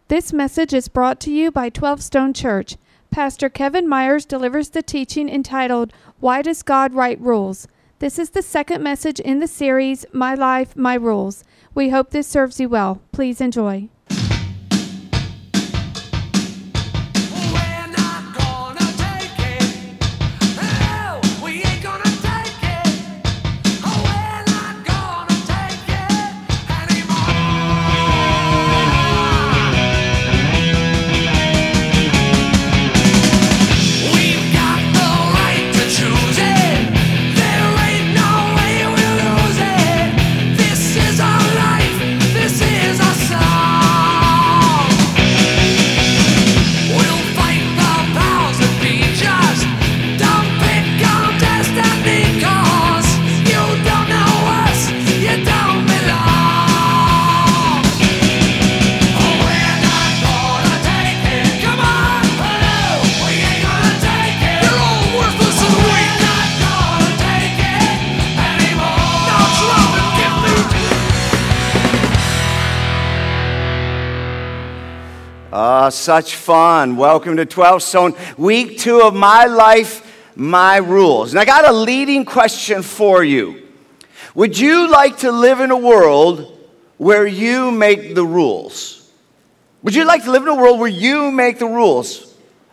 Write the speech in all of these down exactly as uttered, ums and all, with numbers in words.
This message is brought to you by twelve Stone Church. Pastor Kevin Myers delivers the teaching entitled, Why Does God Write Rules? This is the second message in the series, My Life, My Rules. We hope this serves you well. Please enjoy. Uh, such fun. Welcome to twelve Stone, week two of My Life, My Rules. And I got a leading question for you. Would you like to live in a world where you make the rules? Would you like to live in a world where you make the rules?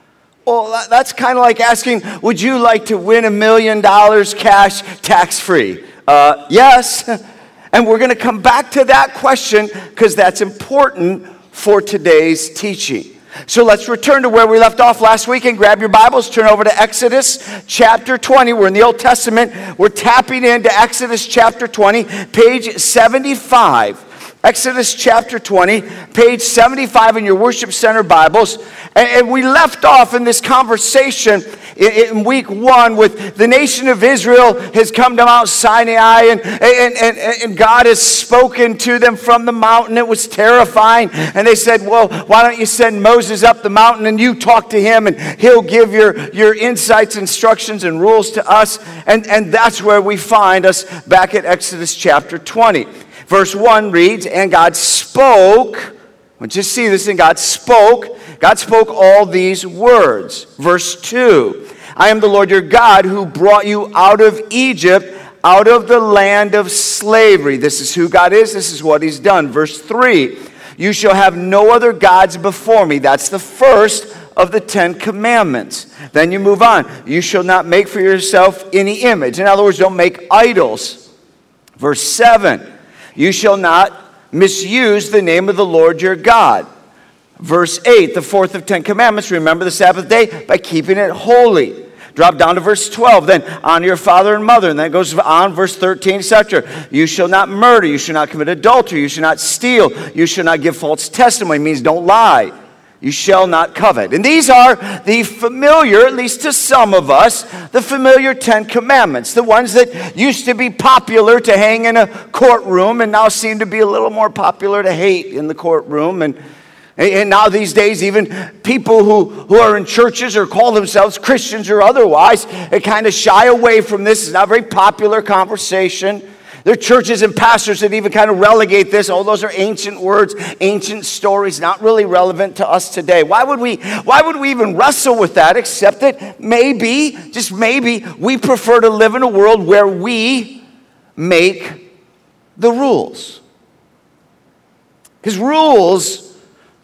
Well, that's kind of like asking, would you like to win a million dollars cash tax-free? Uh, yes. And we're going to come back to that question because that's important for today's teaching. So let's return to where we left off last week and grab your Bibles, turn over to Exodus chapter twenty. We're in the Old Testament. We're tapping into Exodus chapter twenty, page seventy-five. Exodus chapter twenty, page seventy-five in your Worship Center Bibles. And, and we left off in this conversation in, in week one with the nation of Israel has come to Mount Sinai and, and, and, and God has spoken to them from the mountain. It was terrifying. And they said, well, why don't you send Moses up the mountain and you talk to him and he'll give your, your insights, instructions, and rules to us. And, and that's where we find us back at Exodus chapter twenty. Verse one reads, and God spoke, let's just see this, and God spoke, God spoke all these words. Verse two, I am the Lord your God who brought you out of Egypt, out of the land of slavery. This is who God is, this is what he's done. Verse three, you shall have no other gods before me. That's the first of the Ten Commandments. Then you move on. You shall not make for yourself any image. In other words, don't make idols. Verse seven, you shall not misuse the name of the Lord your God. Verse eight, the fourth of Ten Commandments, remember the Sabbath day by keeping it holy. Drop down to verse twelve, then honor your father and mother. And then it goes on, verse thirteen, et cetera. You shall not murder, you shall not commit adultery, you shall not steal, you shall not give false testimony. It means don't lie. You shall not covet. And these are the familiar, at least to some of us, the familiar Ten Commandments. The ones that used to be popular to hang in a courtroom and now seem to be a little more popular to hate in the courtroom. And, and now these days, even people who, who are in churches or call themselves Christians or otherwise, they kind of shy away from this. It's not a very popular conversation. There are churches and pastors that even kind of relegate this. Oh, those are ancient words, ancient stories, not really relevant to us today. Why would we, why would we even wrestle with that, except that maybe, just maybe, we prefer to live in a world where we make the rules. Because rules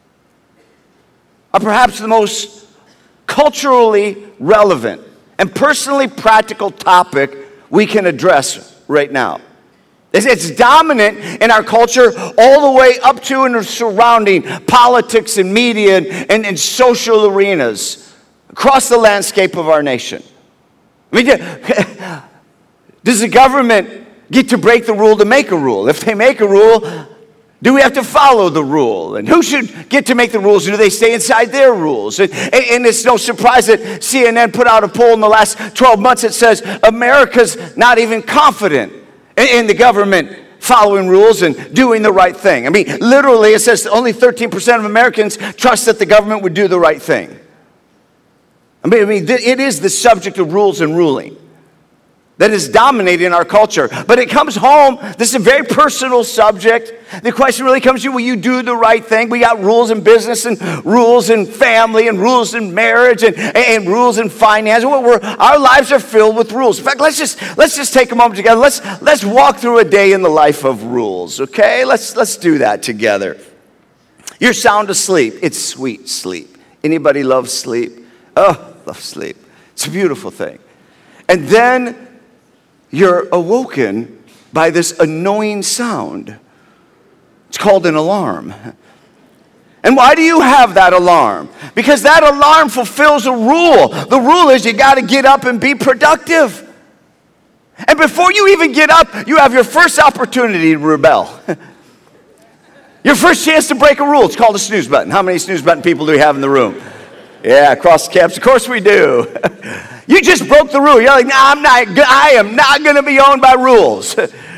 are perhaps the most culturally relevant and personally practical topic we can address right now. It's dominant in our culture all the way up to and surrounding politics and media and, and, and social arenas across the landscape of our nation. I mean, does the government get to break the rule to make a rule? If they make a rule, do we have to follow the rule? And who should get to make the rules? Do they stay inside their rules? And, and it's no surprise that C N N put out a poll in the last twelve months that says America's not even confident in the government following rules and doing the right thing. I mean, literally, it says only thirteen percent of Americans trust that the government would do the right thing. I mean, I mean, it is the subject of rules and ruling. that is dominating our culture. But it comes home, this is a very personal subject. The question really comes to, will you do the right thing? We got rules in business and rules in family and rules in marriage and, and rules in finance. We're, our lives are filled with rules. In fact, let's just let's just take a moment together. Let's let's walk through a day in the life of rules, okay? Let's let's do that together. You're sound asleep. It's sweet sleep. Anybody love sleep? Oh, love sleep. It's a beautiful thing. And then you're awoken by this annoying sound. It's called an alarm. And why do you have that alarm? Because that alarm fulfills a rule. The rule is you got to get up and be productive. And before you even get up, you have your first opportunity to rebel. Your first chance to break a rule. It's called a snooze button. How many snooze button people do we have in the room? Yeah, across the campus. Of course we do. You just broke the rule. You're like, no, I'm not, I am not going to be owned by rules.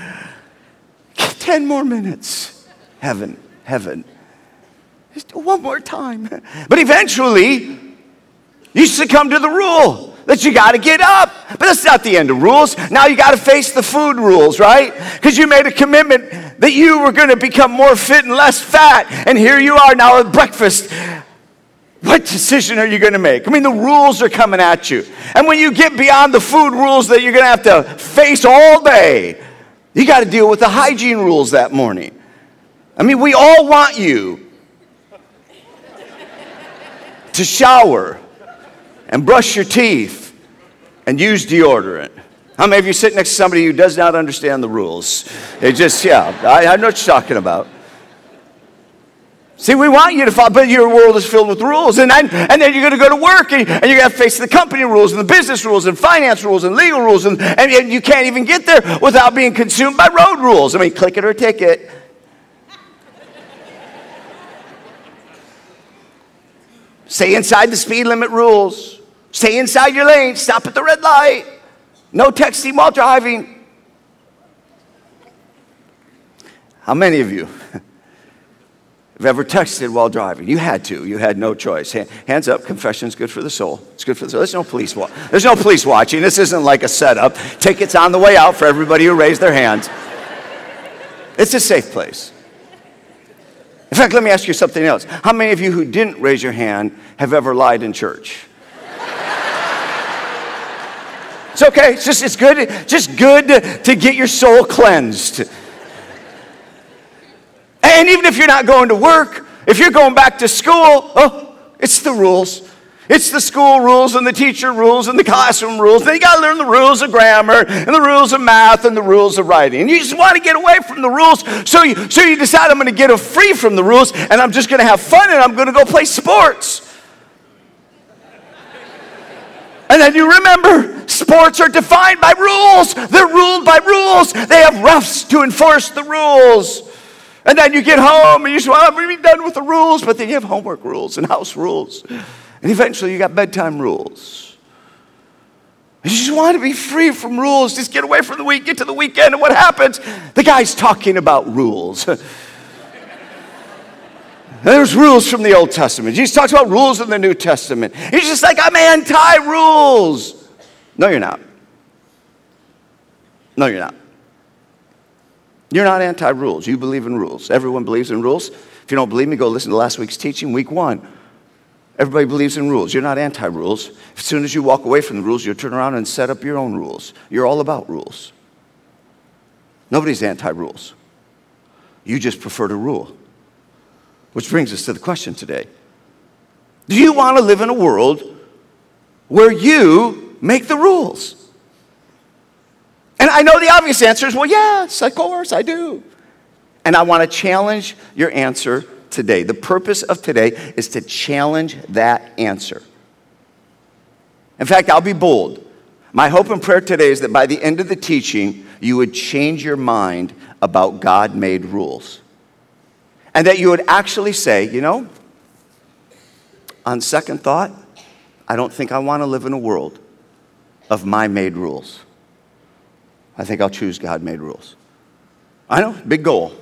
Ten more minutes. Heaven, heaven. Just one more time. But eventually, you succumb to the rule that you got to get up. But that's not the end of rules. Now you got to face the food rules, right? Because you made a commitment that you were going to become more fit and less fat. And here you are now at breakfast. What decision are you going to make? I mean, the rules are coming at you. And when you get beyond the food rules that you're going to have to face all day, you got to deal with the hygiene rules that morning. I mean, we all want you to shower and brush your teeth and use deodorant. How many of you sit next to somebody who does not understand the rules? They just, yeah, I, I know what you're talking about. See, we want you to follow, but your world is filled with rules. And then, and then you're going to go to work, and, and you're going to face the company rules, and the business rules, and finance rules, and legal rules, and, and, and you can't even get there without being consumed by road rules. I mean, click it or ticket. Stay inside the speed limit rules. Stay inside your lane. Stop at the red light. No texting while driving. How many of you have ever texted while driving? You had to. You had no choice. Hands up. Confession's good for the soul. It's good for the soul. There's no police wa- There's no police watching. This isn't like a setup. Tickets on the way out for everybody who raised their hands. It's a safe place. In fact, let me ask you something else. How many of you who didn't raise your hand have ever lied in church? It's okay. It's just it's good. Just good to, to get your soul cleansed. And even if you're not going to work, if you're going back to school, oh, it's the rules. It's the school rules and the teacher rules and the classroom rules. Then you got to learn the rules of grammar and the rules of math and the rules of writing. And you just want to get away from the rules. So you, so you decide, I'm going to get free from the rules and I'm just going to have fun and I'm going to go play sports. And then you remember, sports are defined by rules. They're ruled by rules. They have refs to enforce the rules. And then you get home and you say, well, I'm really done with the rules. But then you have homework rules and house rules. And eventually you got bedtime rules. You just want to be free from rules. Just get away from the week, get to the weekend, and what happens? The guy's talking about rules. There's rules from the Old Testament. Jesus talks about rules in the New Testament. He's just like, I'm anti-rules. No, you're not. No, you're not. You're not anti-rules. You believe in rules. Everyone believes in rules. If you don't believe me, go listen to last week's teaching, week one. Everybody believes in rules. You're not anti-rules. As soon as you walk away from the rules, you'll turn around and set up your own rules. You're all about rules. Nobody's anti-rules. You just prefer to rule. Which brings us to the question today. Do you want to live in a world where you make the rules? And I know the obvious answer is, well, yes, of course, I do. And I want to challenge your answer today. The purpose of today is to challenge that answer. In fact, I'll be bold. My hope and prayer today is that by the end of the teaching, you would change your mind about God-made rules. And that you would actually say, you know, on second thought, I don't think I want to live in a world of my made rules. I think I'll choose God-made rules. I know, big goal.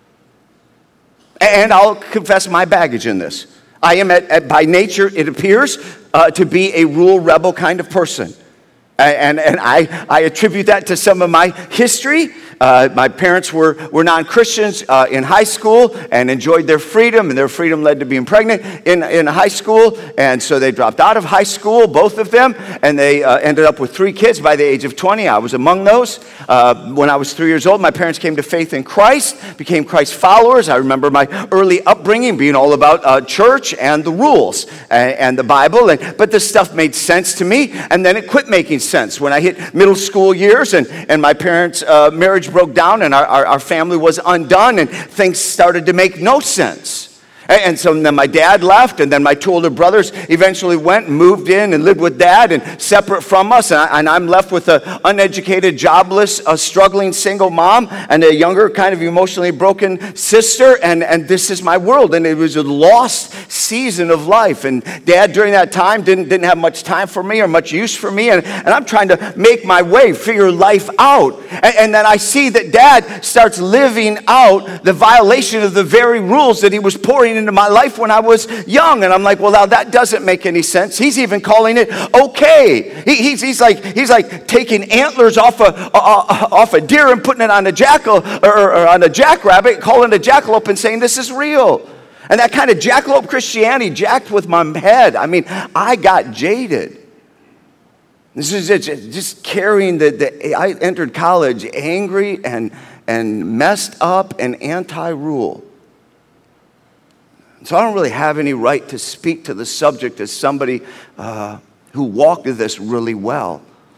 And I'll confess my baggage in this. I am, at, at, by nature, it appears, uh, to be a rule rebel kind of person. And, and I, I attribute that to some of my history. Uh, my parents were, were non-Christians uh, in high school and enjoyed their freedom, and their freedom led to being pregnant in, in high school. And so they dropped out of high school, both of them, and they uh, ended up with three kids by the age of twenty. I was among those. Uh, when I was three years old, my parents came to faith in Christ, became Christ followers. I remember my early upbringing being all about uh, church and the rules and, and the Bible. And, but this stuff made sense to me, and then it quit making sense when I hit middle school years, and, and my parents' uh, marriage broke down, and our, our, our family was undone, and things started to make no sense. And, and so then my dad left, and then my two older brothers eventually went and moved in and lived with dad and separate from us, and, I, and I'm left with an uneducated, jobless, a struggling single mom and a younger, kind of emotionally broken sister, and, and this is my world, and it was a lost season of life. And dad during that time didn't, didn't have much time for me or much use for me, and, and I'm trying to make my way, figure life out. And, and then I see that dad starts living out the violation of the very rules that he was pouring into my life when I was young. And I'm like, well, now that doesn't make any sense. He's even calling it okay. He, he's, he's like he's like taking antlers off a uh, off a deer and putting it on a jackal or, or on a jackrabbit, calling it a jackalope and saying this is real. And that kind of jackalope Christianity jacked with my head. I mean, I got jaded. This is just, just carrying the, the. I entered college angry and and messed up and anti-rule. So I don't really have any right to speak to the subject as somebody uh, who walked this really well,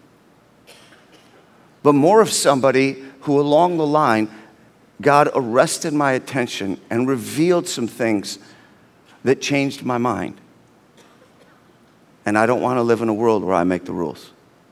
but more of somebody who along the line, God arrested my attention and revealed some things that changed my mind. And I don't want to live in a world where I make the rules.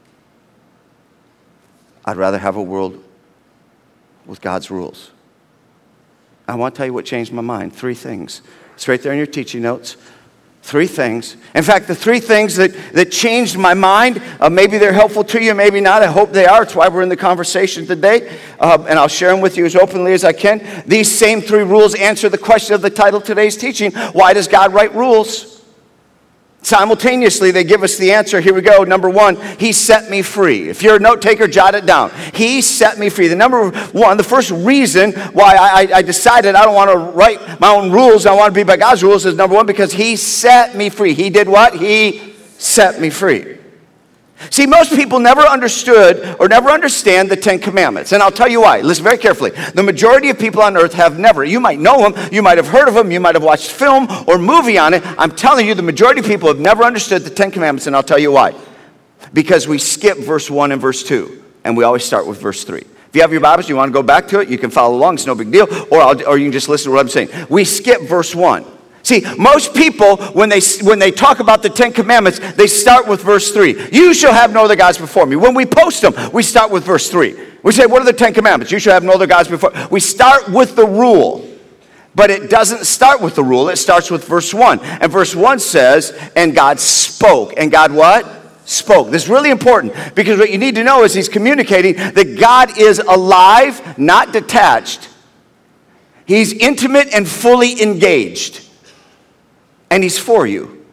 I'd rather have a world with God's rules. I want to tell you what changed my mind. Three things. It's right there in your teaching notes. Three things. In fact, the three things that, that changed my mind, uh, maybe they're helpful to you, maybe not. I hope they are. It's why we're in the conversation today. Uh, and I'll share them with you as openly as I can. These same three rules answer the question of the title of today's teaching. Why does God write rules? Simultaneously, they give us the answer. Here we go. Number one, He set me free. If you're a note taker, jot it down. He set me free. The number one, the first reason why I, I decided I don't want to write my own rules, I want to be by God's rules, is number one, because He set me free. He did what? He set me free. See, most people never understood or never understand the Ten Commandments. And I'll tell you why. Listen very carefully. The majority of people on earth have never. You might know them. You might have heard of them. You might have watched film or movie on it. I'm telling you, the majority of people have never understood the Ten Commandments, and I'll tell you why. Because we skip verse one and verse two, and we always start with verse three. If you have your Bibles, you want to go back to it, you can follow along. It's no big deal. Or, I'll, or you can just listen to what I'm saying. We skip verse one. See, most people, when they when they talk about the Ten Commandments, they start with verse three. You shall have no other gods before me. When we post them, we start with verse three. We say, what are the Ten Commandments? You shall have no other gods before. We start with the rule. But it doesn't start with the rule. It starts with verse one. And verse one says, and God spoke. And God what? Spoke. This is really important, because what you need to know is He's communicating that God is alive, not detached. He's intimate and fully engaged. And He's for you.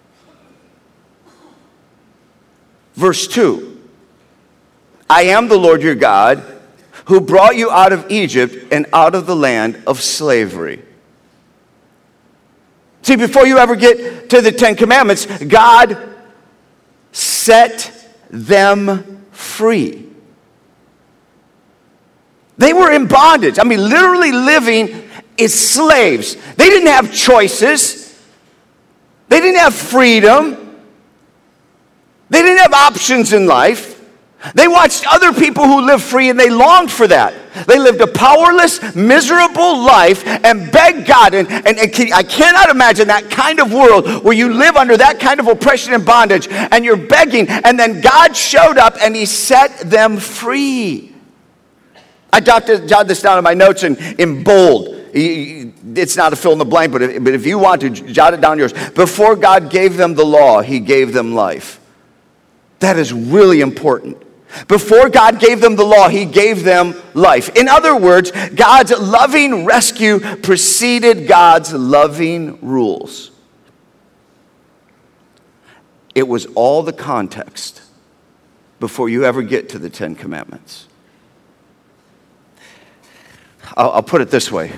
Verse two. I am the Lord your God, who brought you out of Egypt and out of the land of slavery. See, before you ever get to the Ten Commandments, God set them free. They were in bondage. I mean, literally living as slaves. They didn't have choices. They didn't have freedom. They didn't have options in life. They watched other people who lived free, and they longed for that. They lived a powerless, miserable life and begged God. And, and, and can, I cannot imagine that kind of world where you live under that kind of oppression and bondage, and you're begging, and then God showed up and He set them free. I jotted, jotted this down in my notes in, in bold. It's not a fill in the blank, but if, but if you want to, jot it down yours. Before God gave them the law, He gave them life. That is really important. Before God gave them the law, He gave them life. In other words, God's loving rescue preceded God's loving rules. It was all the context before you ever get to the Ten Commandments. I'll, I'll put it this way.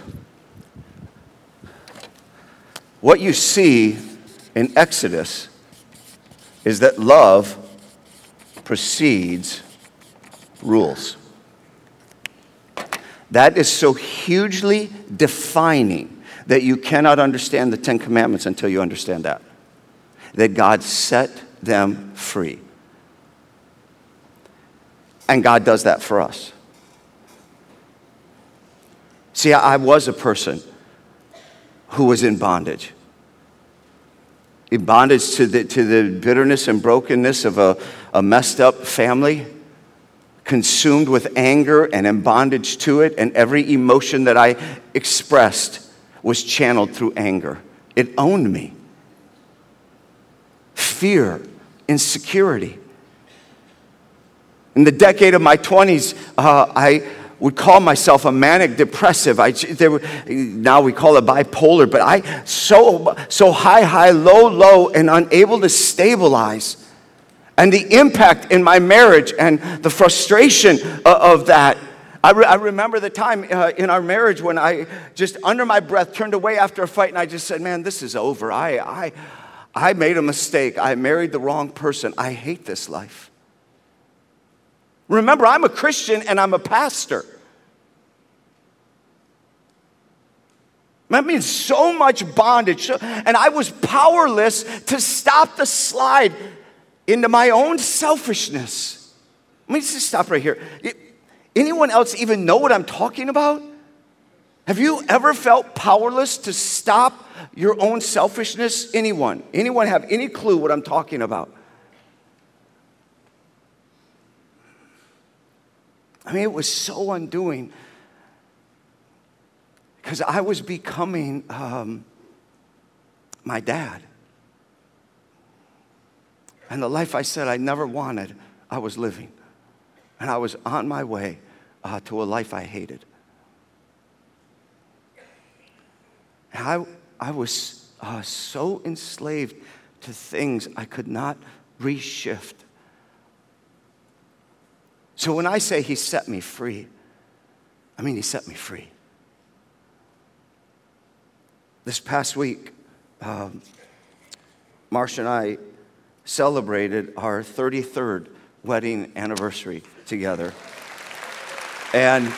What you see in Exodus is that love precedes rules. That is so hugely defining that you cannot understand the Ten Commandments until you understand that. That God set them free. And God does that for us. See, I was a person who was in bondage. In bondage to the, to the bitterness and brokenness of a, a messed up family, consumed with anger and in bondage to it, and every emotion that I expressed was channeled through anger. It owned me. Fear, insecurity. In the decade of my twenties, uh, I would call myself a manic depressive. I, there were, now we call it bipolar, but I so so high, high, low, low, and unable to stabilize. And the impact in my marriage and the frustration of that. I, re- I remember the time uh, in our marriage when I just under my breath turned away after a fight, and I just said, "Man, this is over. I I I made a mistake. I married the wrong person. I hate this life." Remember, I'm a Christian and I'm a pastor. That means so much bondage. And I was powerless to stop the slide into my own selfishness. Let me just stop right here. Anyone else even know what I'm talking about? Have you ever felt powerless to stop your own selfishness? Anyone? Anyone have any clue what I'm talking about? I mean, it was so undoing because I was becoming um, my dad. And the life I said I never wanted, I was living. And I was on my way uh, to a life I hated. And I, I was uh, so enslaved to things I could not reshift. So when I say he set me free, I mean he set me free. This past week, um, Marcia and I celebrated our thirty-third wedding anniversary together. And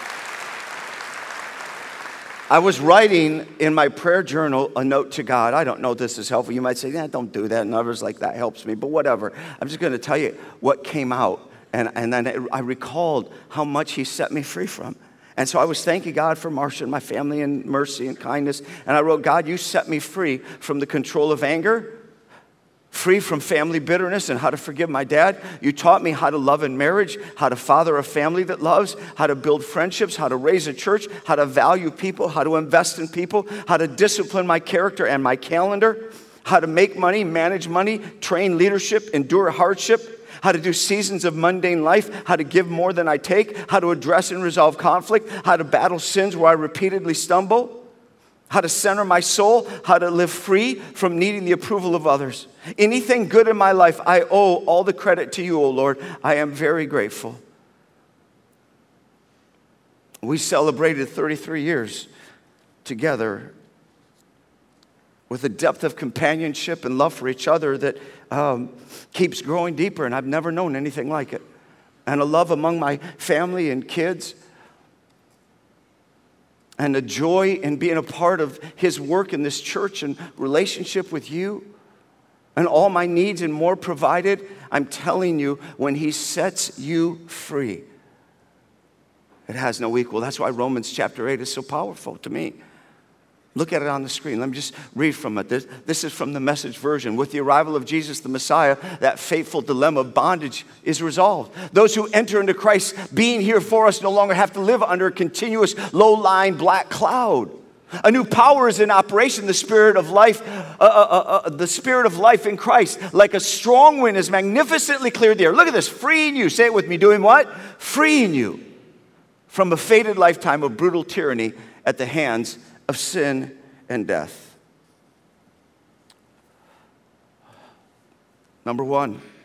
I was writing in my prayer journal a note to God. I don't know if this is helpful. You might say, yeah, don't do that. And others like that helps me. But whatever. I'm just going to tell you what came out. And, and then I recalled how much he set me free from. And so I was thanking God for Marcia and my family and mercy and kindness. And I wrote, God, you set me free from the control of anger, free from family bitterness and how to forgive my dad. You taught me how to love in marriage, how to father a family that loves, how to build friendships, how to raise a church, how to value people, how to invest in people, how to discipline my character and my calendar, how to make money, manage money, train leadership, endure hardship, how to do seasons of mundane life, how to give more than I take, how to address and resolve conflict, how to battle sins where I repeatedly stumble, how to center my soul, how to live free from needing the approval of others. Anything good in my life, I owe all the credit to you, O Lord. I am very grateful. We celebrated thirty-three years together with a depth of companionship and love for each other that um, keeps growing deeper, and I've never known anything like it. And a love among my family and kids, and a joy in being a part of his work in this church and relationship with you, and all my needs and more provided. I'm telling you, when he sets you free, it has no equal. That's why Romans chapter eight is so powerful to me. Look at it on the screen. Let me just read from it. This, this is from the Message version. With the arrival of Jesus the Messiah, that fateful dilemma of bondage is resolved. Those who enter into Christ being here for us no longer have to live under a continuous low-lying black cloud. A new power is in operation, the spirit of life, uh, uh, uh, the spirit of life in Christ. Like a strong wind has magnificently cleared the air. Look at this, freeing you. Say it with me, doing what? Freeing you from a fated lifetime of brutal tyranny at the hands of sin and death. Number one,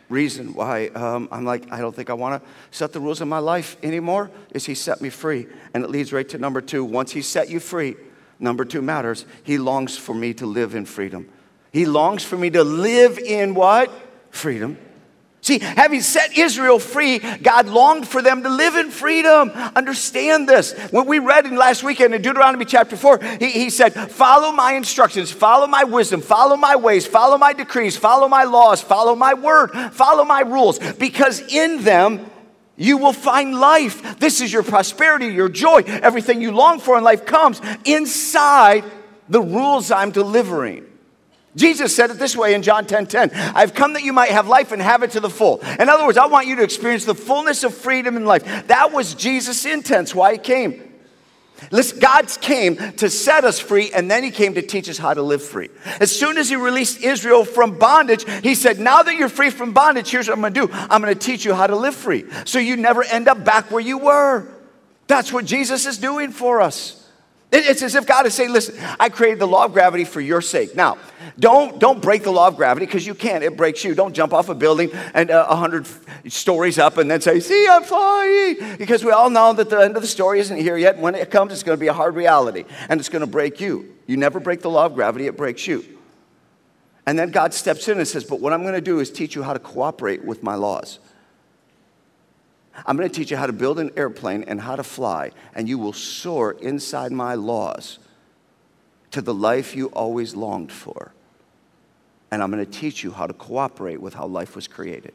reason why um, I'm like, I don't think I want to set the rules of my life anymore is he set me free. And it leads right to number two. Once he set you free, number two matters. He longs for me to live in freedom. He longs for me to live in what? Freedom. See, having set Israel free, God longed for them to live in freedom. Understand this. When we read in last weekend in Deuteronomy chapter four, he, he said, follow my instructions, follow my wisdom, follow my ways, follow my decrees, follow my laws, follow my word, follow my rules, because in them you will find life. This is your prosperity, your joy. Everything you long for in life comes inside the rules I'm delivering. Jesus said it this way in John ten ten. I've come that you might have life and have it to the full. In other words, I want you to experience the fullness of freedom in life. That was Jesus' intent, why he came. Listen, God came to set us free, and then he came to teach us how to live free. As soon as he released Israel from bondage, he said, now that you're free from bondage, here's what I'm going to do. I'm going to teach you how to live free, so you never end up back where you were. That's what Jesus is doing for us. It's as if God is saying, listen, I created the law of gravity for your sake. Now, don't, don't break the law of gravity, because you can't. It breaks you. Don't jump off a building and uh, one hundred stories up and then say, see, I'm flying. Because we all know that the end of the story isn't here yet. When it comes, it's going to be a hard reality, and it's going to break you. You never break the law of gravity. It breaks you. And then God steps in and says, but what I'm going to do is teach you how to cooperate with my laws. I'm going to teach you how to build an airplane and how to fly, and you will soar inside my laws to the life you always longed for. And I'm going to teach you how to cooperate with how life was created.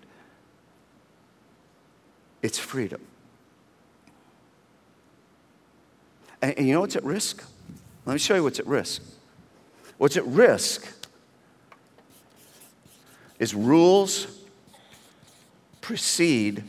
It's freedom. And, and you know what's at risk? Let me show you what's at risk. What's at risk is rules precede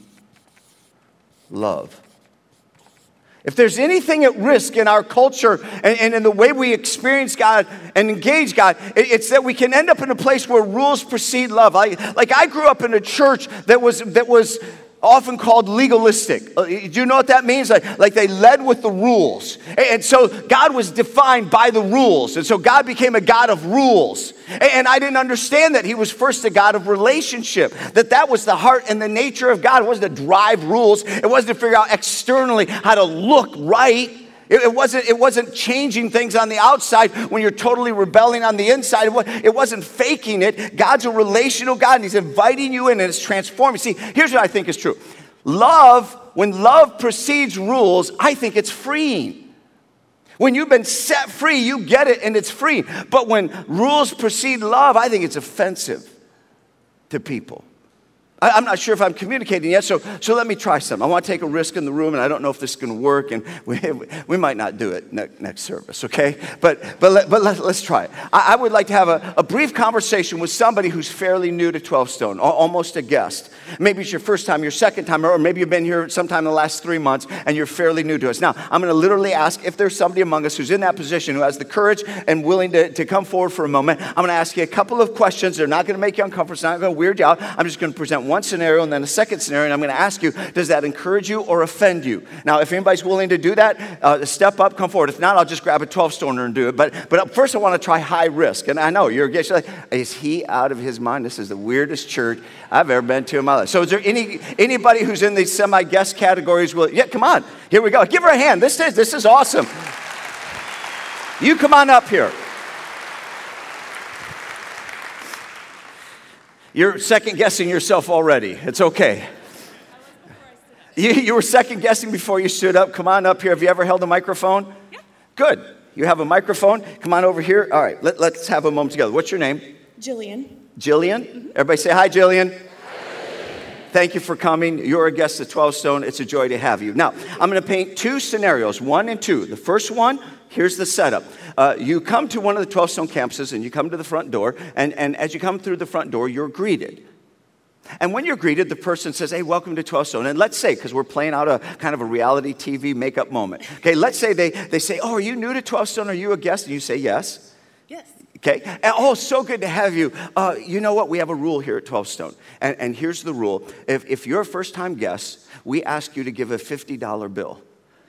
love. If there's anything at risk in our culture and, and in the way we experience God and engage God, it, it's that we can end up in a place where rules precede love. I, like I grew up in a church that was that was often called legalistic. Do you know what that means? Like, like they led with the rules. And, and so God was defined by the rules. And so God became a God of rules. And, and I didn't understand that he was first a God of relationship. That that was the heart and the nature of God. It wasn't to drive rules. It wasn't to figure out externally how to look right. It wasn't, it wasn't changing things on the outside when you're totally rebelling on the inside. It wasn't faking it. God's a relational God, and he's inviting you in, and it's transforming. See, here's what I think is true. Love, when love precedes rules, I think it's freeing. When you've been set free, you get it, and it's free. But when rules precede love, I think it's offensive to people. I'm not sure if I'm communicating yet, so, so let me try something. I want to take a risk in the room, and I don't know if this is going to work, and we, we might not do it ne- next service, okay? But, but, let, but let, let's try it. I, I would like to have a, a brief conversation with somebody who's fairly new to twelve Stone, almost a guest. Maybe it's your first time, your second time, or maybe you've been here sometime in the last three months, and you're fairly new to us. Now, I'm going to literally ask if there's somebody among us who's in that position, who has the courage and willing to, to come forward for a moment. I'm going to ask you a couple of questions. They're not going to make you uncomfortable. It's not going to weird you out. I'm just going to present one scenario and then a second scenario, and I'm going to ask you, does that encourage you or offend you? Now, if anybody's willing to do that, uh, step up, come forward. If not, I'll just grab a twelve-stoner and do it. But but first, I want to try high risk. And I know you're like, is he out of his mind? This is the weirdest church I've ever been to in my life. So is there any anybody who's in these semi-guest categories? Will, yeah, come on. Here we go. Give her a hand. This is, this is awesome. You come on up here. You're second-guessing yourself already. It's okay. You, you were second-guessing before you stood up. Come on up here. Have you ever held a microphone? Yeah. Good. You have a microphone. Come on over here. All right, let, let's have a moment together. What's your name? Jillian. Jillian? Mm-hmm. Everybody say hi, Jillian. Thank you for coming. You're a guest at twelve Stone. It's a joy to have you. Now, I'm going to paint two scenarios, one and two. The first one, here's the setup. Uh, you come to one of the twelve Stone campuses, and you come to the front door, and, and as you come through the front door, you're greeted. And when you're greeted, the person says, hey, welcome to twelve Stone. And let's say, because we're playing out a kind of a reality T V makeup moment. Okay, let's say they, they say, oh, are you new to twelve Stone? Are you a guest? And you say, yes. Yes. Okay, and oh, so good to have you. Uh, you know what? We have a rule here at twelve Stone. And, and here's the rule. If, if you're a first-time guest, we ask you to give a fifty dollar bill.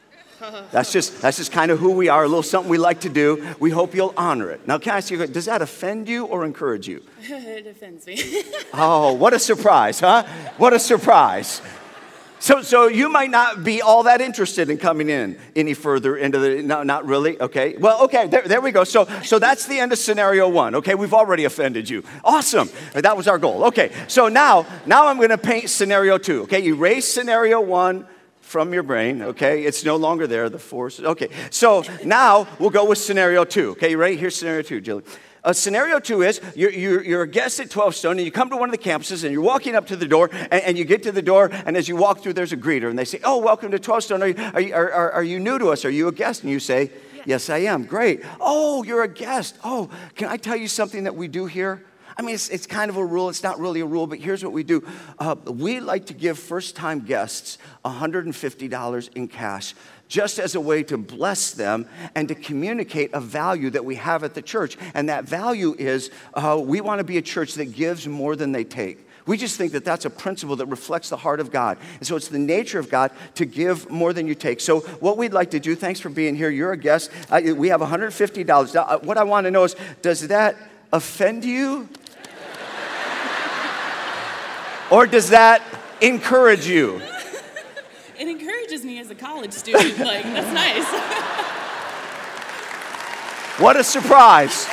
That's just that's just kind of who we are, a little something we like to do. We hope you'll honor it. Now, can I ask you, does that offend you or encourage you? It offends me. Oh, what a surprise, huh? What a surprise. So, so you might not be all that interested in coming in any further into the, no, not really, okay. Well, okay, there, there we go. So, so that's the end of scenario one, okay? We've already offended you. Awesome, that was our goal. Okay, so now, now I'm gonna paint scenario two, okay? You erase scenario one from your brain, okay? It's no longer there, the force, okay. So now we'll go with scenario two, okay? You ready? Here's scenario two, Jillian. Uh, scenario two is you're, you're, you're a guest at twelve Stone, and you come to one of the campuses, and you're walking up to the door, and, and you get to the door, and as you walk through, there's a greeter, and they say, oh, welcome to twelve Stone. Are you, are, you, are, are you new to us? Are you a guest? And you say, yes. yes, I am. Great. Oh, you're a guest. Oh, can I tell you something that we do here? I mean, it's, it's kind of a rule. It's not really a rule, but here's what we do. Uh, we like to give first-time guests one hundred fifty dollars in cash, just as a way to bless them and to communicate a value that we have at the church. And that value is uh, we want to be a church that gives more than they take. We just think that that's a principle that reflects the heart of God. And so it's the nature of God to give more than you take. So what we'd like to do, thanks for being here. You're a guest. Uh, we have one hundred fifty dollars. Now, uh, what I want to know is, does that offend you? Or does that encourage you? It encourages me as a college student. Like, that's nice. What a surprise.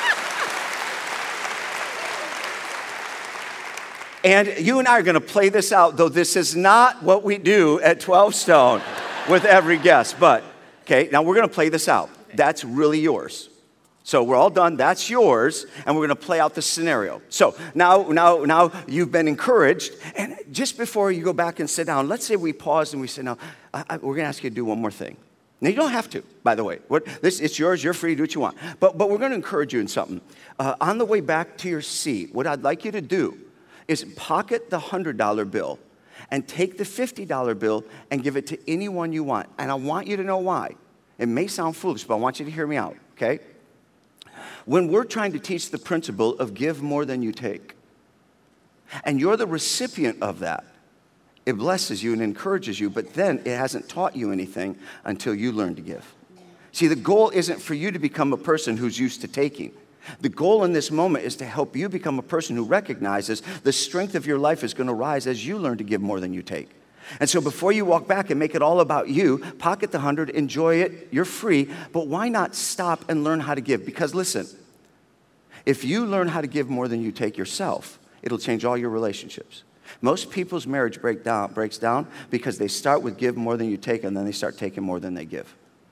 And you and I are going to play this out, though this is not what we do at twelve Stone with every guest. But, okay, now we're going to play this out. That's really yours. So we're all done. That's yours, and we're going to play out the scenario. So now, now, now you've been encouraged, and just before you go back and sit down, let's say we pause and we say, "Now, I, I, we're going to ask you to do one more thing." Now you don't have to, by the way. What, this it's yours. You're free to do what you want. But but we're going to encourage you in something. Uh, on the way back to your seat, what I'd like you to do is pocket the hundred dollar bill and take the fifty dollar bill and give it to anyone you want. And I want you to know why. It may sound foolish, but I want you to hear me out. Okay. When we're trying to teach the principle of give more than you take, and you're the recipient of that, it blesses you and encourages you, but then it hasn't taught you anything until you learn to give. See, the goal isn't for you to become a person who's used to taking. The goal in this moment is to help you become a person who recognizes the strength of your life is going to rise as you learn to give more than you take. And so before you walk back and make it all about you, pocket the hundred, enjoy it, you're free, but why not stop and learn how to give? Because listen, if you learn how to give more than you take yourself, it'll change all your relationships. Most people's marriage break down, breaks down because they start with give more than you take, and then they start taking more than they give.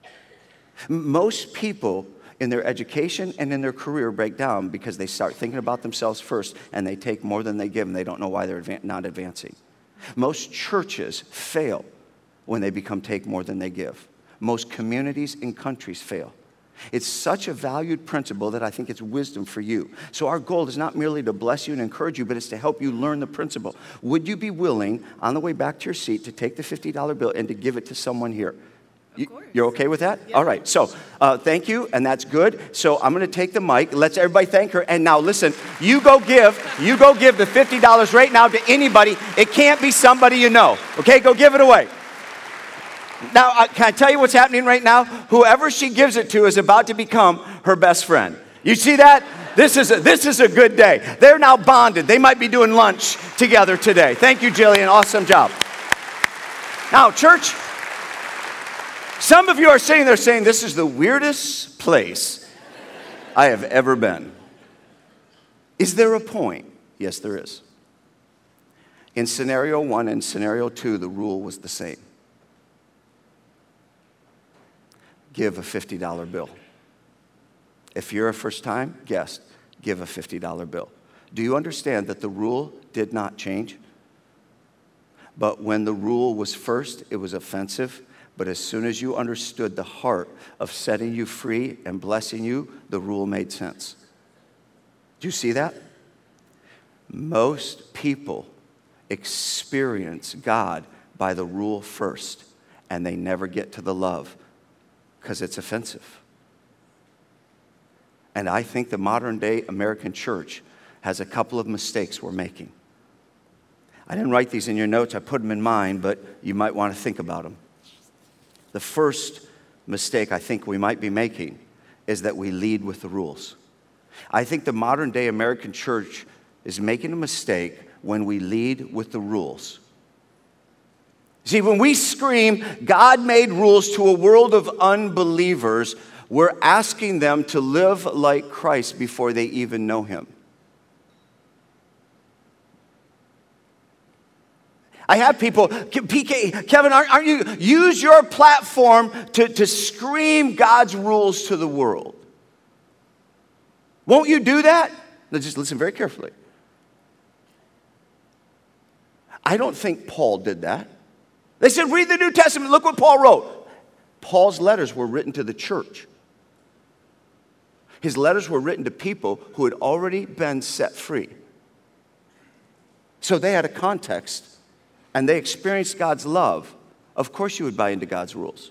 Most people in their education and in their career break down because they start thinking about themselves first, and they take more than they give, and they don't know why they're advan- not advancing. Most churches fail when they become take more than they give. Most communities and countries fail. It's such a valued principle that I think it's wisdom for you. So our goal is not merely to bless you and encourage you, but it's to help you learn the principle. Would you be willing, on the way back to your seat, to take the fifty dollar bill and to give it to someone here? You, you're okay with that? Yeah. All right. So uh, thank you, and that's good. So I'm going to take the mic. Let's everybody thank her. And now listen, you go give, you go give the fifty dollars right now to anybody. It can't be somebody you know. Okay, go give it away. Now, uh, can I tell you what's happening right now? Whoever she gives it to is about to become her best friend. You see that? This is a, this is a good day. They're now bonded. They might be doing lunch together today. Thank you, Jillian. Awesome job. Now, church, some of you are sitting there saying, this is the weirdest place I have ever been. Is there a point? Yes, there is. In scenario one and scenario two, the rule was the same. Give a fifty dollar bill. If you're a first-time guest, give a fifty dollar bill. Do you understand that the rule did not change? But when the rule was first, it was offensive. But as soon as you understood the heart of setting you free and blessing you, the rule made sense. Do you see that? Most people experience God by the rule first, and they never get to the love because it's offensive. And I think the modern day American church has a couple of mistakes we're making. I didn't write these in your notes, I put them in mine, but you might want to think about them. The first mistake I think we might be making is that we lead with the rules. I think the modern day American church is making a mistake when we lead with the rules. See, when we scream, God made rules to a world of unbelievers, we're asking them to live like Christ before they even know him. I have people, P K, Kevin, aren't, aren't you, use your platform to, to scream God's rules to the world. Won't you do that? Now just listen very carefully. I don't think Paul did that. They said, read the New Testament, look what Paul wrote. Paul's letters were written to the church. His letters were written to people who had already been set free. So they had a context, and they experienced God's love. Of course you would buy into God's rules.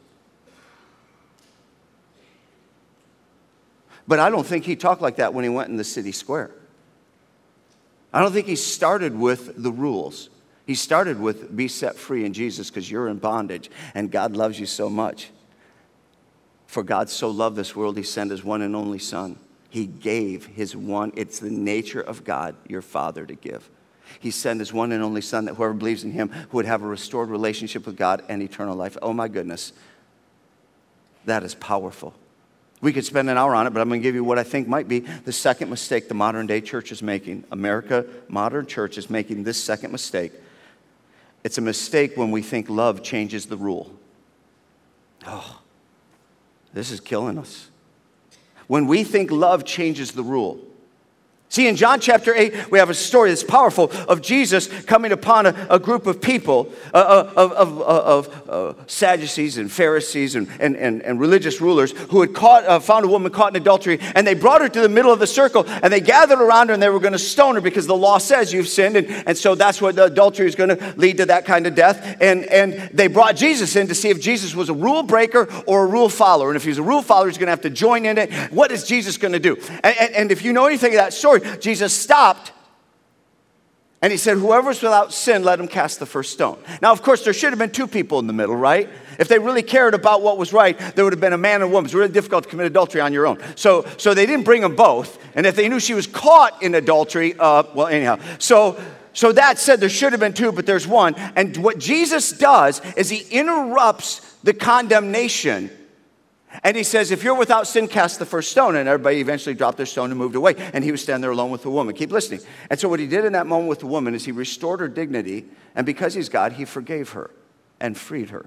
But I don't think he talked like that when he went in the city square. I don't think he started with the rules. He started with be set free in Jesus because you're in bondage and God loves you so much. For God so loved this world, he sent his one and only son. He gave his one, it's the nature of God, your Father, to give. He sent his one and only son that whoever believes in him would have a restored relationship with God and eternal life. Oh my goodness, that is powerful. We could spend an hour on it, but I'm going to give you what I think might be the second mistake the modern day church is making. America, modern church is making this second mistake. It's a mistake when we think love changes the rule. Oh, this is killing us. When we think love changes the rule. See, in John chapter eight, we have a story that's powerful of Jesus coming upon a, a group of people, uh, of, of, of uh, Sadducees and Pharisees and, and, and, and religious rulers who had caught, uh, found a woman caught in adultery, and they brought her to the middle of the circle, and they gathered around her, and they were going to stone her because the law says you've sinned, and, and so that's what the adultery is going to lead to, that kind of death. And, and they brought Jesus in to see if Jesus was a rule breaker or a rule follower, and if he's a rule follower, he's going to have to join in it. What is Jesus going to do? And, and, and if you know anything of that story, Jesus stopped and he said, whoever's without sin, let him cast the first stone. Now, of course, there should have been two people in the middle, right? If they really cared about what was right, there would have been a man and a woman. It's really difficult to commit adultery on your own. So, so they didn't bring them both. And if they knew she was caught in adultery, uh, well, anyhow. So, so that said, there should have been two, but there's one. And what Jesus does is he interrupts the condemnation. And he says, if you're without sin, cast the first stone. And everybody eventually dropped their stone and moved away. And he was standing there alone with the woman. Keep listening. And so what he did in that moment with the woman is he restored her dignity. And because he's God, he forgave her and freed her.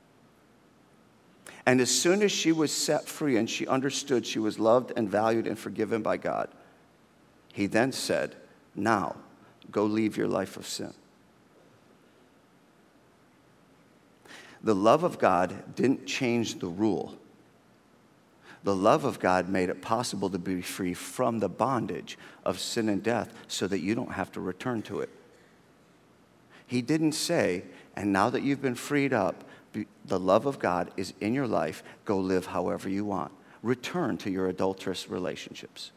And as soon as she was set free and she understood she was loved and valued and forgiven by God, he then said, now go leave your life of sin. The love of God didn't change the rule. The love of God made it possible to be free from the bondage of sin and death so that you don't have to return to it. He didn't say, and now that you've been freed up, the love of God is in your life, go live however you want. Return to your adulterous relationships.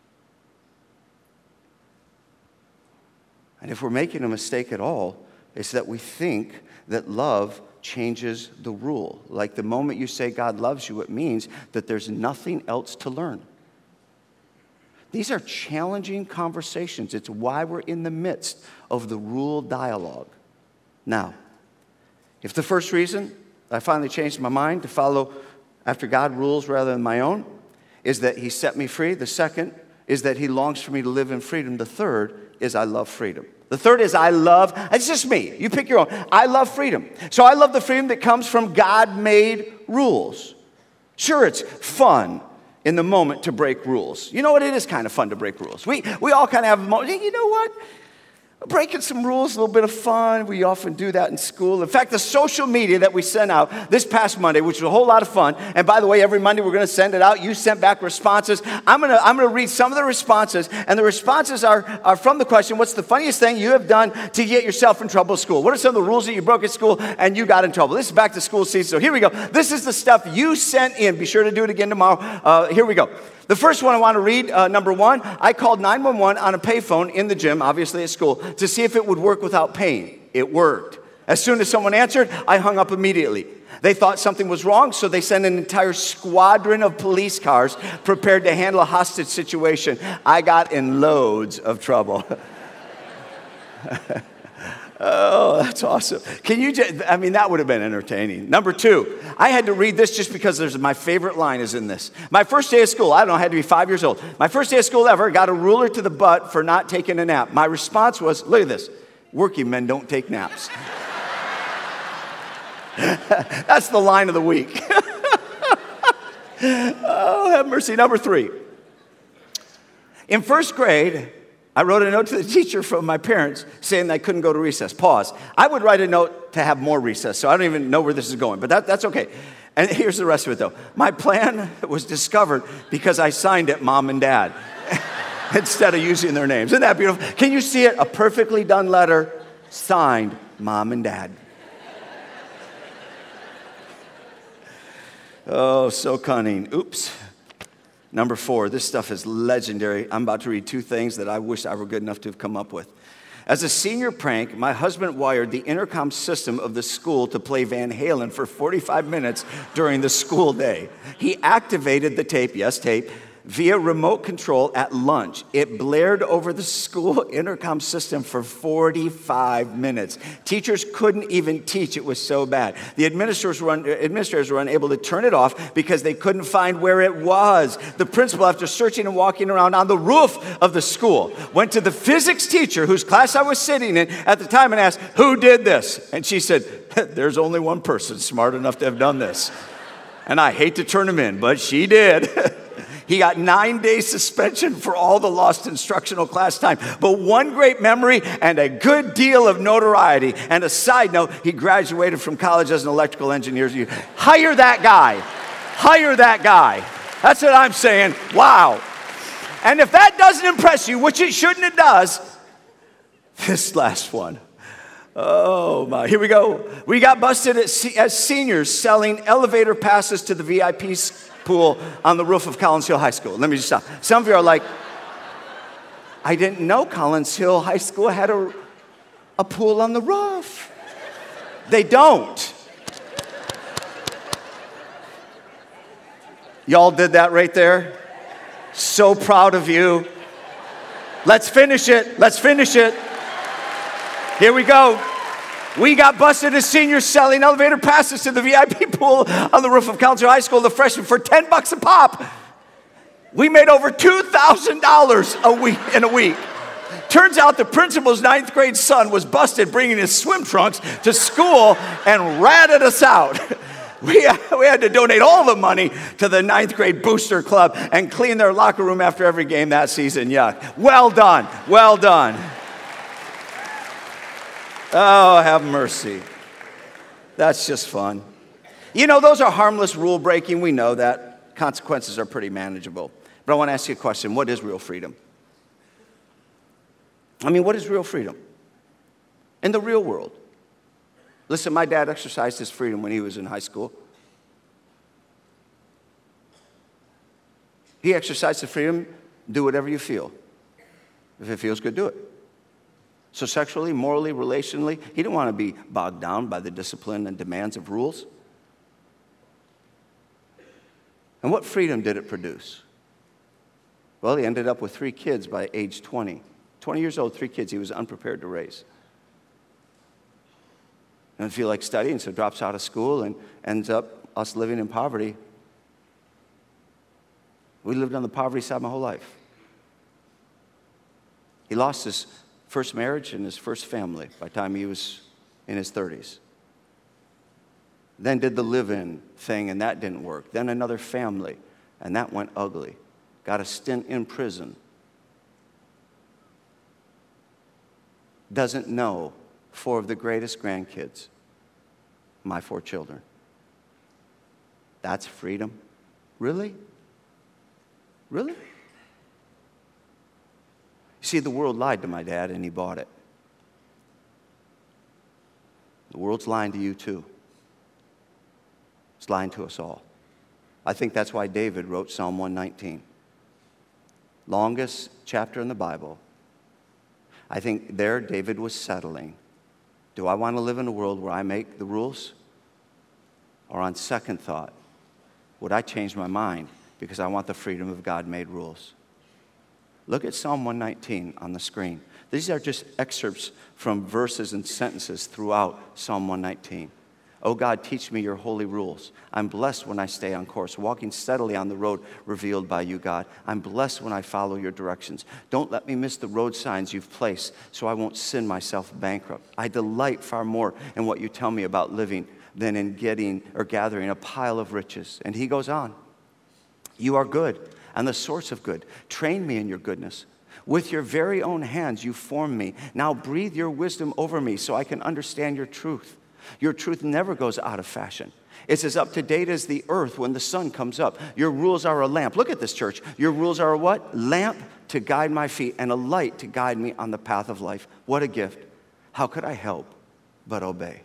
And if we're making a mistake at all, it's that we think that love changes the rule. Like the moment you say God loves you, it means that there's nothing else to learn. These are challenging conversations. It's why we're in the midst of the rule dialogue. Now, if the first reason I finally changed my mind to follow after God rules rather than my own is that he set me free, the second is that he longs for me to live in freedom, the third is I love freedom. The third is I love, it's just me. You pick your own. I love freedom. So I love the freedom that comes from God-made rules. Sure, it's fun in the moment to break rules. You know what? It is kind of fun to break rules. We, we all kind of have a moment. You know what? Breaking some rules, a little bit of fun. We often do that in school. In fact, the social media that we sent out this past Monday, which was a whole lot of fun, and by the way, every Monday we're going to send it out. You sent back responses. I'm going to I'm going to read some of the responses, and the responses are, are from the question, what's the funniest thing you have done to get yourself in trouble at school? What are some of the rules that you broke at school and you got in trouble? This is back to school season, so here we go. This is the stuff you sent in. Be sure to do it again tomorrow. Uh, here we go. The first one I want to read, uh, number one, I called nine one one on a payphone in the gym, obviously at school, to see if it would work without pain. It worked. As soon as someone answered, I hung up immediately. They thought something was wrong, so they sent an entire squadron of police cars prepared to handle a hostage situation. I got in loads of trouble. Oh, that's awesome. Can you just, I mean, that would have been entertaining. Number two, I had to read this just because there's my favorite line is in this. My first day of school, I don't know, I had to be five years old. My first day of school ever, got a ruler to the butt for not taking a nap. My response was, look at this, working men don't take naps. That's the line of the week. Oh, have mercy. Number three. In first grade, I wrote a note to the teacher from my parents saying I couldn't go to recess. Pause. I would write a note to have more recess, so I don't even know where this is going, but that, that's okay. And here's the rest of it, though. My plan was discovered because I signed it Mom and Dad instead of using their names. Isn't that beautiful? Can you see it? A perfectly done letter signed Mom and Dad. Oh, so cunning. Oops. Number four, this stuff is legendary. I'm about to read two things that I wish I were good enough to have come up with. As a senior prank, my husband wired the intercom system of the school to play Van Halen for forty-five minutes during the school day. He activated the tape, yes, tape, via remote control at lunch. It blared over the school intercom system for forty-five minutes. Teachers couldn't even teach. It was so bad. The administrators were, un- administrators were unable to turn it off because they couldn't find where it was. The principal, after searching and walking around on the roof of the school, went to the physics teacher whose class I was sitting in at the time and asked, who did this? And she said, there's only one person smart enough to have done this. And I hate to turn him in, but she did. He got nine days suspension for all the lost instructional class time. But one great memory and a good deal of notoriety. And a side note, he graduated from college as an electrical engineer. Hire that guy. Hire that guy. That's what I'm saying. Wow. And if that doesn't impress you, which it shouldn't, it does, this last one. Oh, my. Here we go. We got busted as seniors selling elevator passes to the V I P pool on the roof of Collins Hill High School. Let me just stop. Some of you are like, I didn't know Collins Hill High School had a, a pool on the roof. They don't. Y'all did that right there. So proud of you. Let's finish it. Let's finish it. Here we go. We got busted as seniors selling elevator passes to the V I P pool on the roof of Collins Hill High School, the freshmen, for ten bucks a pop. We made over two thousand dollars a week in a week. Turns out the principal's ninth grade son was busted bringing his swim trunks to school and ratted us out. We, we had to donate all the money to the ninth grade booster club and clean their locker room after every game that season. Yuck. Well done. Well done. Oh, have mercy. That's just fun. You know, those are harmless rule breaking. We know that. Consequences are pretty manageable. But I want to ask you a question. What is real freedom? I mean, what is real freedom? In the real world. Listen, my dad exercised his freedom when he was in high school. He exercised the freedom, do whatever you feel. If it feels good, do it. So sexually, morally, relationally, he didn't want to be bogged down by the discipline and demands of rules. And what freedom did it produce? Well, he ended up with three kids by age twenty. twenty years old, three kids he was unprepared to raise. Doesn't feel like studying, so drops out of school and ends up us living in poverty. We lived on the poverty side my whole life. He lost his first marriage and his first family by the time he was in his thirties. Then did the live-in thing, and that didn't work. Then another family, and that went ugly. Got a stint in prison. Doesn't know four of the greatest grandkids, my four children. That's freedom? Really? Really? You see, the world lied to my dad, and he bought it. The world's lying to you, too. It's lying to us all. I think that's why David wrote Psalm one nineteen. Longest chapter in the Bible. I think there David was settling Do I want to live in a world where I make the rules? Or on second thought, would I change my mind because I want the freedom of God-made rules? Look at Psalm one nineteen on the screen. These are just excerpts from verses and sentences throughout Psalm one nineteen. Oh God, teach me your holy rules. I'm blessed when I stay on course, walking steadily on the road revealed by you, God. I'm blessed when I follow your directions. Don't let me miss the road signs you've placed so I won't sin myself bankrupt. I delight far more in what you tell me about living than in getting or gathering a pile of riches. And he goes on. You are good and the source of good. Train me in your goodness. With your very own hands you formed me. Now breathe your wisdom over me so I can understand your truth. Your truth never goes out of fashion. It's as up to date as the earth when the sun comes up. Your rules are a lamp. Look at this, church. Your rules are a what? Lamp to guide my feet and a light to guide me on the path of life. What a gift. How could I help but obey?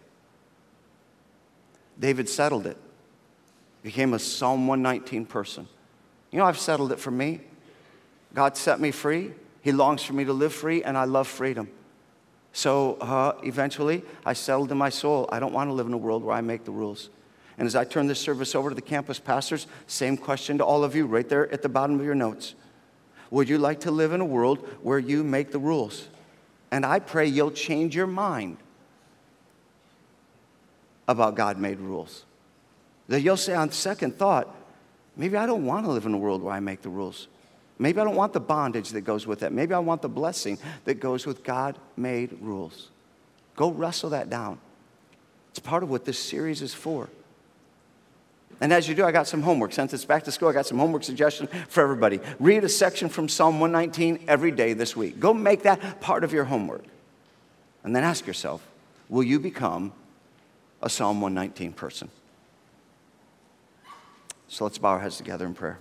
David settled it. Became a Psalm one nineteen person. You know, I've settled it for me. God set me free. He longs for me to live free, and I love freedom. So uh, eventually, I settled in my soul. I don't want to live in a world where I make the rules. And as I turn this service over to the campus pastors, same question to all of you right there at the bottom of your notes. Would you like to live in a world where you make the rules? And I pray you'll change your mind about God-made rules. That you'll say on second thought, maybe I don't want to live in a world where I make the rules. Maybe I don't want the bondage that goes with it. Maybe I want the blessing that goes with God-made rules. Go wrestle that down. It's part of what this series is for. And as you do, I got some homework. Since it's back to school, I got some homework suggestions for everybody. Read a section from Psalm one nineteen every day this week. Go make that part of your homework. And then ask yourself, will you become a Psalm one nineteen person? So let's bow our heads together in prayer.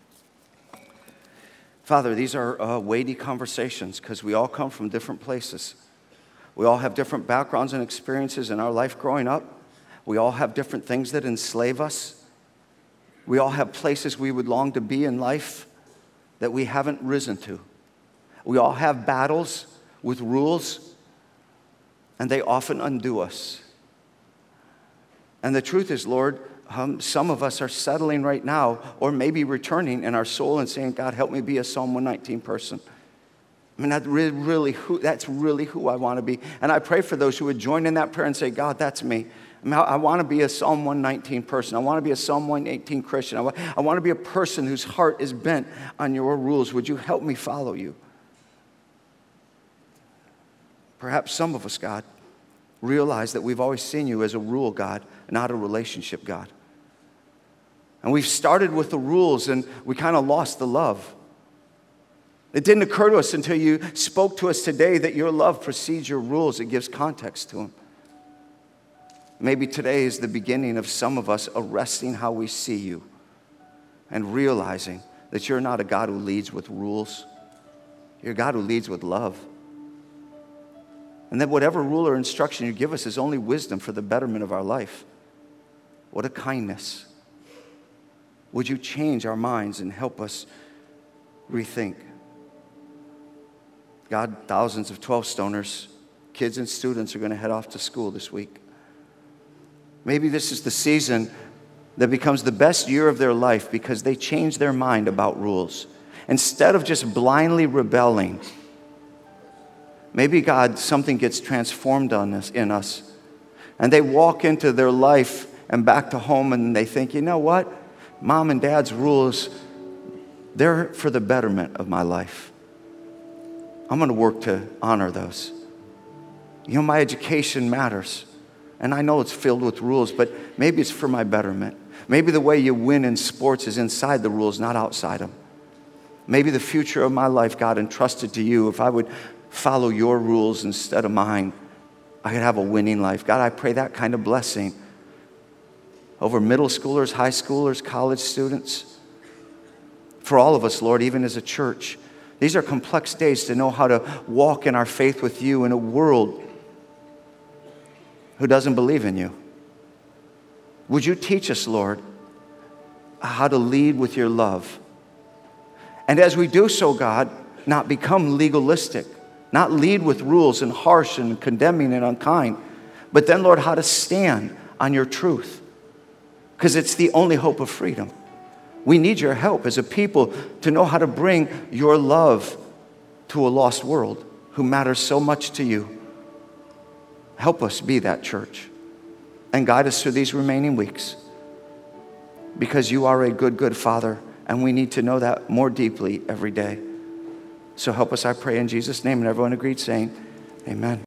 Father, these are uh, weighty conversations because we all come from different places. We all have different backgrounds and experiences in our life growing up. We all have different things that enslave us. We all have places we would long to be in life that we haven't risen to. We all have battles with rules, and they often undo us. And the truth is, Lord, Um, some of us are settling right now or maybe returning in our soul and saying, God, help me be a Psalm one nineteen person. I mean, that's really, really who, that's really who I want to be. And I pray for those who would join in that prayer and say, God, that's me. I mean, I, I want to be a Psalm one nineteen person. I want to be a Psalm one eighteen Christian. I, wa- I want to be a person whose heart is bent on your rules. Would you help me follow you? Perhaps some of us, God, realize that we've always seen you as a rule God, not a relationship God. And we've started with the rules and we kind of lost the love. It didn't occur to us until you spoke to us today that your love precedes your rules. It gives context to them. Maybe today is the beginning of some of us arresting how we see you and realizing that you're not a God who leads with rules. You're a God who leads with love. And that whatever rule or instruction you give us is only wisdom for the betterment of our life. What a kindness. Would you change our minds and help us rethink? God, thousands of twelve-stoners, kids and students are going to head off to school this week. Maybe this is the season that becomes the best year of their life because they change their mind about rules. Instead of just blindly rebelling, maybe, God, something gets transformed on us, in us. And they walk into their life and back to home and they think, you know what? Mom and Dad's rules, they're for the betterment of my life. I'm going to work to honor those. You know, my education matters. And I know it's filled with rules, but maybe it's for my betterment. Maybe the way you win in sports is inside the rules, not outside them. Maybe the future of my life, God, entrusted to you. If I would follow your rules instead of mine, I could have a winning life. God, I pray that kind of blessing over middle schoolers, high schoolers, college students. For all of us, Lord, even as a church. These are complex days to know how to walk in our faith with you in a world who doesn't believe in you. Would you teach us, Lord, how to lead with your love? And as we do so, God, not become legalistic, not lead with rules and harsh and condemning and unkind, But then, Lord, how to stand on your truth, because it's the only hope of freedom. We need your help as a people to know how to bring your love to a lost world who matters so much to you. Help us be that church and guide us through these remaining weeks, because you are a good, good Father, and we need to know that more deeply every day. So help us, I pray, in Jesus' name. And everyone agreed saying, amen.